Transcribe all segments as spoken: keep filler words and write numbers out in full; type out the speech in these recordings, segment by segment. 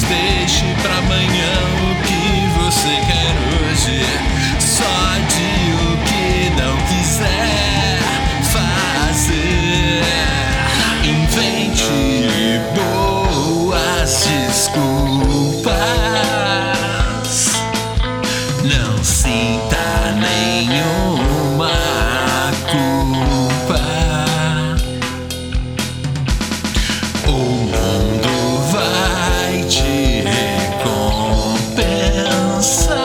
deixe pra amanhã o que você quer hoje. Só de o que não quiser fazer. Invente boas desculpas. Não sinta nenhuma culpa. O mundo vai te recompensar.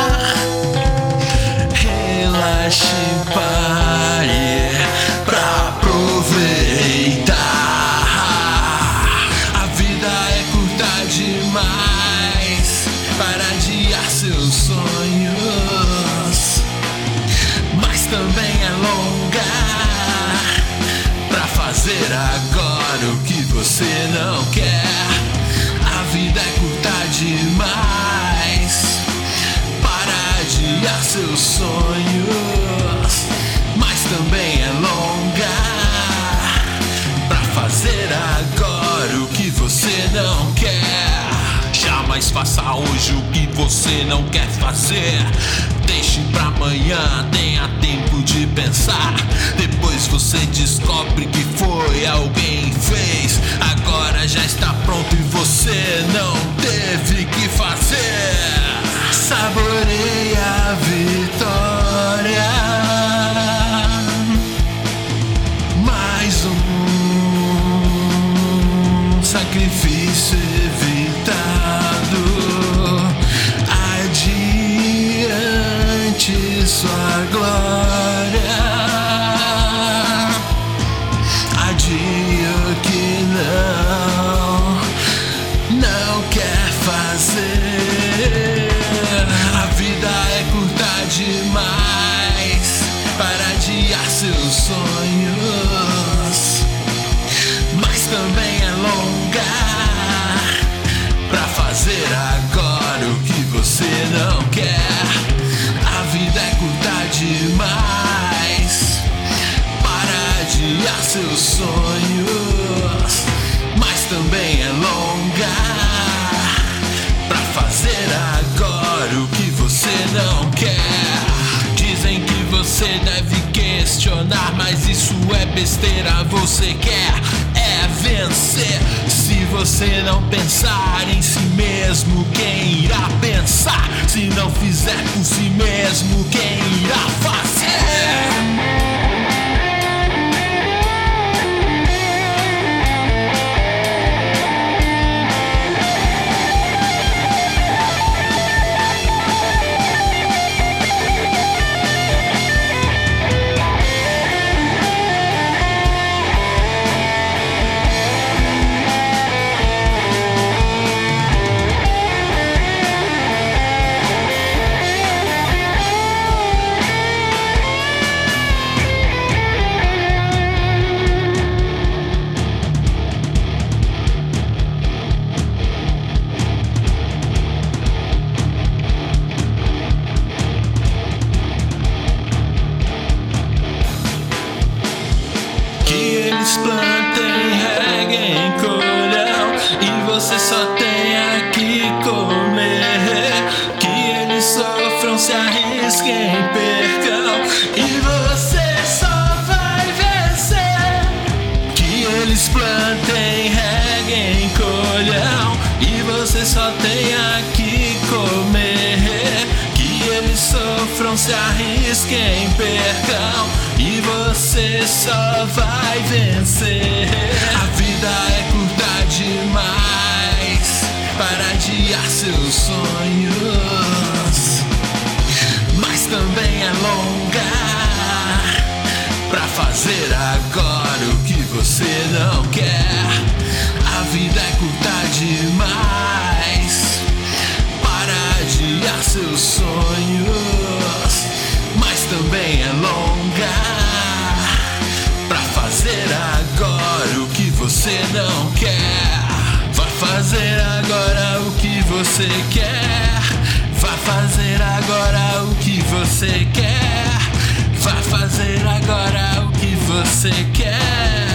Relaxe, pare pra aproveitar. A vida é curta demais para adiar seus sonhos, mas também é longa pra fazer agora o que você não quer. A vida é curta demais para adiar seus sonhos, mas também é longa pra fazer agora o que você não quer. Jamais faça hoje o que você não quer fazer. Deixe pra amanhã, tenha tempo de pensar. Depois você descobre que foi alguém que fez. Agora já está pronto e você não teve que fazer. Saboreie a vitória. Mais um sacrifício evitado. Adiante sua glória. Adie o que não, não quer fazer. A vida é curta demais para adiar seus sonhos, mas também é longa pra fazer agora o que você não quer. A vida é curta demais para adiar seus sonhos, mas também é longa pra fazer agora o que você não quer. Dizem que você deve questionar, mas isso é besteira. Você quer é vencer. Se você não pensar em si mesmo, quem irá pensar? Se não fizer por si mesmo, quem irá fazer? Eles plantem, reguem, colham e você só tenha que comer. Que eles sofram, se arrisquem, percam e você só vai vencer. Que eles plantem, reguem, colham e você só tenha que comer. Que eles sofram, se arrisquem, percam e você só vai vencer. A vida é curta demais para adiar seus sonhos, mas também é longa pra fazer agora o que você não quer. A vida é curta demais para adiar seus sonhos, mas também é longa pra fazer agora o que você não quer. Vai fazer agora o que você quer. Vai fazer agora o que você quer. Vai fazer agora o que você quer.